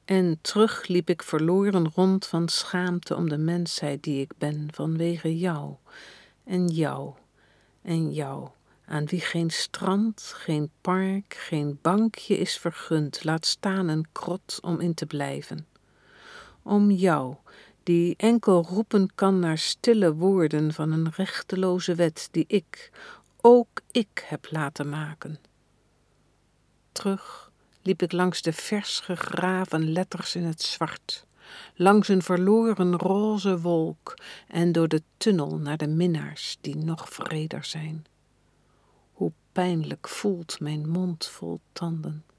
En terug liep ik verloren rond van schaamte om de mensheid die ik ben, vanwege jou en jou en jou, aan wie geen strand, geen park, geen bankje is vergund, laat staan een krot om in te blijven. Om jou, die enkel roepen kan naar stille woorden van een rechteloze wet die ook ik heb laten maken. Terug liep ik langs de vers gegraven letters in het zwart, langs een verloren roze wolk en door de tunnel naar de minnaars die nog wreder zijn. Hoe pijnlijk voelt mijn mond vol tanden.